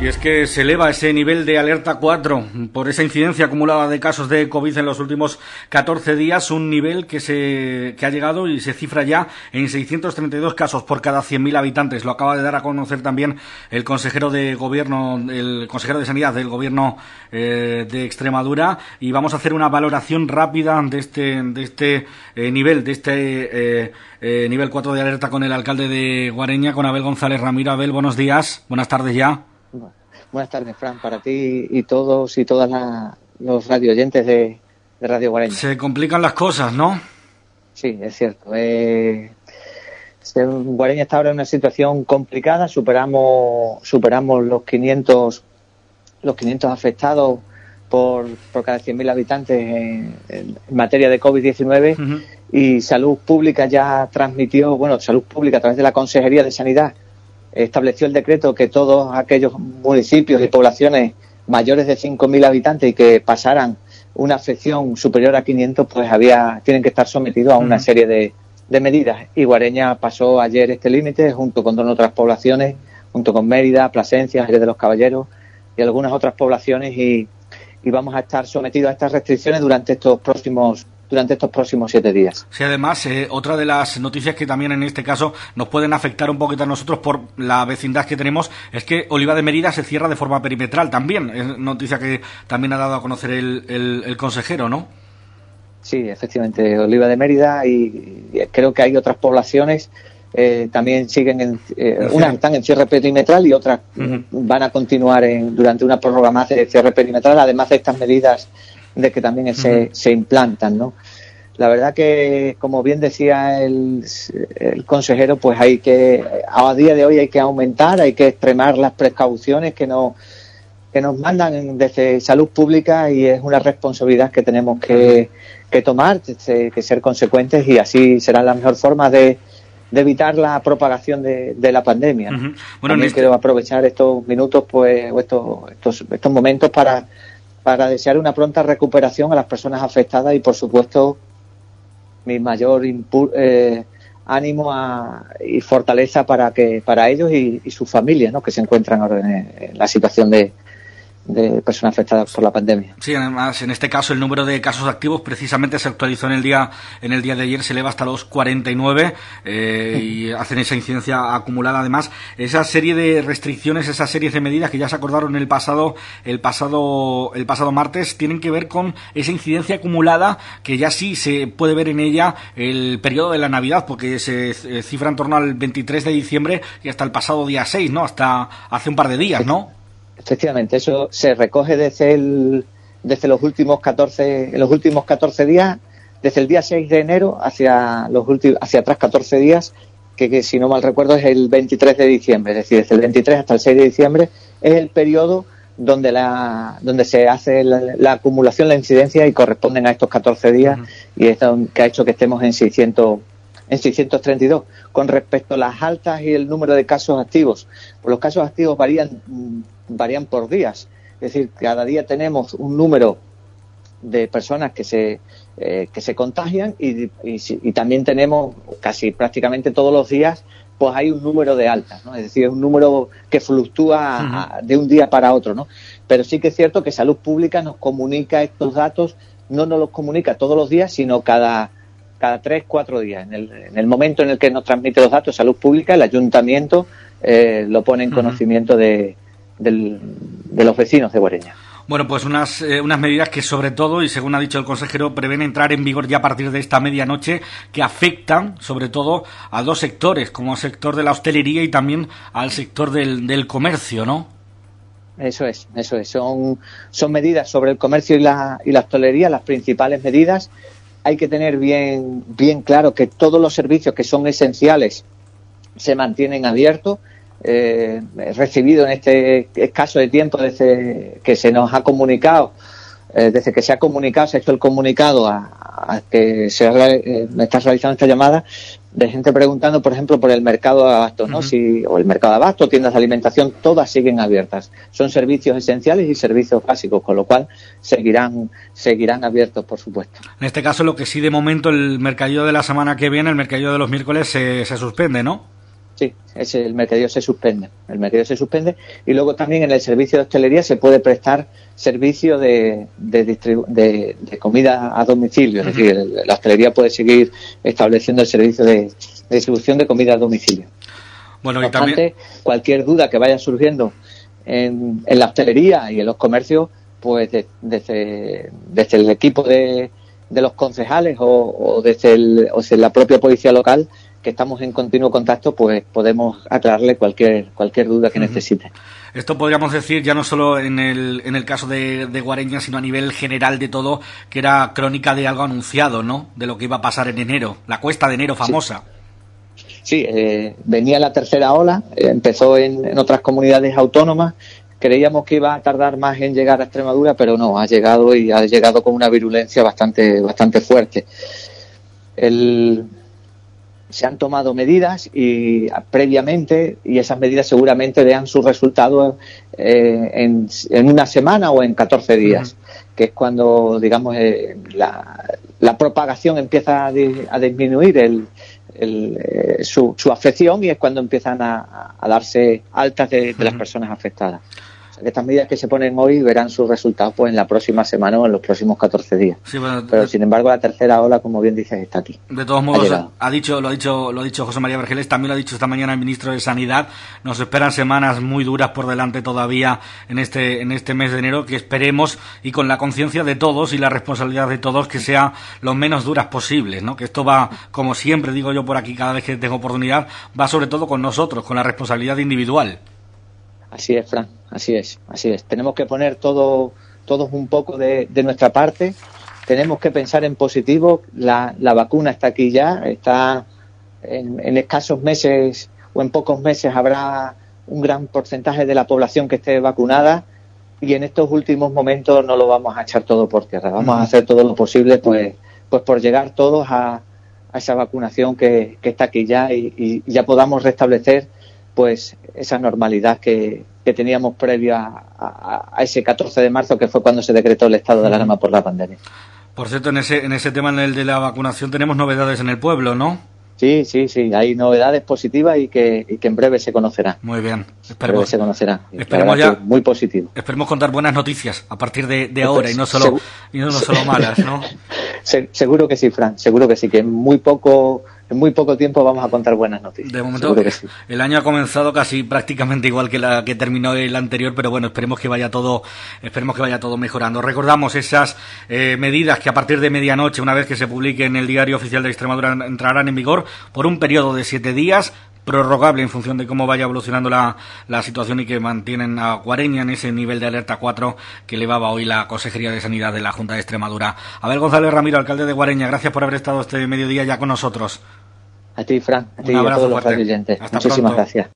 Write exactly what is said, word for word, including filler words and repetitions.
es que se eleva ese nivel de alerta cuatro por esa incidencia acumulada de casos de COVID en los últimos catorce días, un nivel que se que ha llegado y se cifra ya en seiscientos treinta y dos casos por cada cien mil habitantes. Lo acaba de dar a conocer también el consejero de Gobierno, el consejero de Sanidad del Gobierno eh, de Extremadura, y vamos a hacer una valoración rápida de este de este eh, nivel, de este eh, eh, nivel cuatro de alerta con el alcalde de Guareña, con Abel González Ramiro. Abel, buenos días, buenas tardes ya. Buenas tardes, Fran, para ti y todos y todas la, los radio oyentes de, de Radio Guareña. Se complican las cosas, ¿no? Sí, es cierto. Eh, Guareña está ahora en una situación complicada. Superamos superamos los quinientos los quinientos afectados por, por cada cien mil habitantes en, en materia de COVID diecinueve. Uh-huh. Y Salud Pública ya transmitió, bueno, Salud Pública a través de la Consejería de Sanidad estableció el decreto que todos aquellos municipios y poblaciones mayores de cinco mil habitantes y que pasaran una afección superior a quinientos, pues había tienen que estar sometidos a una uh-huh. serie de, de medidas. Y Guareña pasó ayer este límite junto con otras poblaciones, junto con Mérida, Plasencia, Jerez de los Caballeros y algunas otras poblaciones, y, y vamos a estar sometidos a estas restricciones durante estos próximos durante estos próximos siete días. Sí, además, eh, otra de las noticias que también en este caso nos pueden afectar un poquito a nosotros por la vecindad que tenemos es que Oliva de Mérida se cierra de forma perimetral también. Es noticia que también ha dado a conocer el, el, el consejero, ¿no? Sí, efectivamente, Oliva de Mérida, y, y creo que hay otras poblaciones eh, también siguen en, eh, sí. unas están en cierre perimetral y otras uh-huh. van a continuar en, durante una prórroga más de cierre perimetral, además de estas medidas de que también se, uh-huh. se implantan, ¿no? La verdad que, como bien decía el, el consejero, pues hay que, a día de hoy hay que aumentar, hay que extremar las precauciones que nos, que nos mandan desde Salud Pública, y es una responsabilidad que tenemos que, que tomar, que ser consecuentes, y así será la mejor forma de, de evitar la propagación de, de la pandemia, ¿no? Uh-huh. Bueno, También este... quiero aprovechar estos minutos, pues, o estos, estos, estos momentos para para desear una pronta recuperación a las personas afectadas y, por supuesto, mi mayor impu- eh, ánimo a, y fortaleza para que para ellos y, y sus familias, ¿no?, que se encuentran ahora en, en la situación de, de personas afectadas por la pandemia. Sí, además, en este caso el número de casos activos precisamente se actualizó en el día en el día de ayer, se eleva hasta los cuarenta y nueve eh, y hacen esa incidencia acumulada. Además, esa serie de restricciones, esa serie de medidas que ya se acordaron el pasado el pasado el pasado martes, tienen que ver con esa incidencia acumulada, que ya sí se puede ver en ella el periodo de la Navidad, porque se cifra en torno al veintitrés de diciembre y hasta el pasado día seis, ¿no?, hasta hace un par de días, ¿no? Efectivamente, eso se recoge desde el desde los últimos catorce en los últimos catorce días, desde el día seis de enero hacia los últimos hacia atrás catorce días, que, que si no mal recuerdo es el veintitrés de diciembre, es decir, desde el veintitrés hasta el seis de diciembre es el periodo donde la donde se hace la, la acumulación, la incidencia, y corresponden a estos catorce días, uh-huh. y esto que ha hecho que estemos en seiscientos en seiscientos treinta y dos. Con respecto a las altas y el número de casos activos, pues los casos activos varían varían por días, es decir, cada día tenemos un número de personas que se eh, que se contagian y, y, y también tenemos casi prácticamente todos los días, pues hay un número de altas, ¿no? Es decir, es un número que fluctúa uh-huh. a, de un día para otro, ¿no? Pero sí que es cierto que Salud Pública nos comunica estos datos, no nos los comunica todos los días, sino cada cada tres, cuatro días. En el, en el momento en el que nos transmite los datos Salud Pública, el ayuntamiento eh, lo pone en uh-huh. conocimiento de Del, de los vecinos de Guareña. Bueno, pues unas eh, unas medidas que, sobre todo, y según ha dicho el consejero, prevén entrar en vigor ya a partir de esta medianoche, que afectan sobre todo a dos sectores, como el sector de la hostelería y también al sector del, del comercio, ¿no? Eso es, eso es. Son, son medidas sobre el comercio y la, y la hostelería, las principales medidas. Hay que tener bien, bien claro que todos los servicios que son esenciales se mantienen abiertos. Eh, he recibido en este escaso de tiempo desde que se nos ha comunicado, eh, desde que se ha comunicado, se ha hecho el comunicado a, a que se ha, eh, me está realizando esta llamada, de gente preguntando, por ejemplo, por el mercado de abastos, ¿no? Uh-huh. Si, o el mercado de abastos, tiendas de alimentación, todas siguen abiertas. Son servicios esenciales y servicios básicos, con lo cual seguirán seguirán abiertos, por supuesto. En este caso, lo que sí, de momento, el mercadillo de la semana que viene, el mercadillo de los miércoles, se, se suspende, ¿no? Sí, ese, el mercadillo se suspende. El mercadillo se suspende y luego también en el servicio de hostelería se puede prestar servicio de, de, distribu- de, de comida a domicilio. Uh-huh. Es decir, el, la hostelería puede seguir estableciendo el servicio de, de distribución de comida a domicilio. Bueno, no y también... obstante, cualquier duda que vaya surgiendo en, en la hostelería y en los comercios, pues de, desde, desde el equipo de, de los concejales o, o, desde el, o desde la propia policía local, que estamos en continuo contacto, pues podemos aclararle cualquier cualquier duda que uh-huh. necesite. Esto podríamos decir ya no solo en el en el caso de, de Guareña, sino a nivel general de todo, que era crónica de algo anunciado, ¿no? De lo que iba a pasar en enero, la cuesta de enero famosa. Sí, sí eh, venía la tercera ola, eh, empezó en, en otras comunidades autónomas. Creíamos que iba a tardar más en llegar a Extremadura, pero no, ha llegado y ha llegado con una virulencia bastante bastante fuerte. El Se han tomado medidas y previamente y esas medidas seguramente vean sus resultados eh, en, en una semana o en catorce días, uh-huh. que es cuando, digamos, eh, la, la propagación empieza a, di, a disminuir el, el, eh, su, su afección y es cuando empiezan a, a darse altas de, de uh-huh. las personas afectadas. Estas medidas que se ponen hoy verán sus resultados pues en la próxima semana o en los próximos catorce días. Sí, bueno, pero de, sin embargo la tercera ola, como bien dices, está aquí. De todos modos, ha, ha dicho, lo ha dicho, lo ha dicho José María Vergeles, también lo ha dicho esta mañana el ministro de Sanidad. Nos esperan semanas muy duras por delante todavía en este en este mes de enero, que esperemos y con la conciencia de todos y la responsabilidad de todos que sea lo menos duras posibles, ¿no? Que esto va, como siempre digo yo por aquí cada vez que tengo oportunidad, va sobre todo con nosotros, con la responsabilidad individual. Así es, Fran, así es, así es. Tenemos que poner todo, todos un poco de, de nuestra parte. Tenemos que pensar en positivo. La, la vacuna está aquí ya, está en, en escasos meses o en pocos meses habrá un gran porcentaje de la población que esté vacunada y en estos últimos momentos no lo vamos a echar todo por tierra. Vamos a hacer todo lo posible, pues, pues por llegar todos a, a esa vacunación que, que está aquí ya y, y ya podamos restablecer pues esa normalidad que, que teníamos previa a, a ese catorce de marzo, que fue cuando se decretó el estado de alarma por la pandemia. Por cierto, en ese en ese tema, en el de la vacunación, tenemos novedades en el pueblo, ¿no? Sí, sí, sí, hay novedades positivas y que, y que en breve se conocerán. Muy bien. Esperemos, en breve se conocerán. Esperemos ya, muy positivo. Esperemos contar buenas noticias a partir de, de ahora y no solo Segu- y no, no solo malas, ¿no? Seguro que sí, Fran, seguro que sí, que en muy poco... En muy poco tiempo vamos a contar buenas noticias. De momento, sí. El año ha comenzado casi prácticamente igual que la que terminó el anterior, pero bueno, esperemos que vaya todo, esperemos que vaya todo mejorando. Recordamos esas eh, medidas que a partir de medianoche, una vez que se publique en el Diario Oficial de Extremadura, entrarán en vigor por un periodo de siete días, prorrogable en función de cómo vaya evolucionando la, la situación y que mantienen a Guareña en ese nivel de alerta cuatro que elevaba hoy la Consejería de Sanidad de la Junta de Extremadura. Abel González Ramiro, alcalde de Guareña, gracias por haber estado este mediodía ya con nosotros. A ti, Fran, a ti y a todos los oyentes. Muchísimas gracias.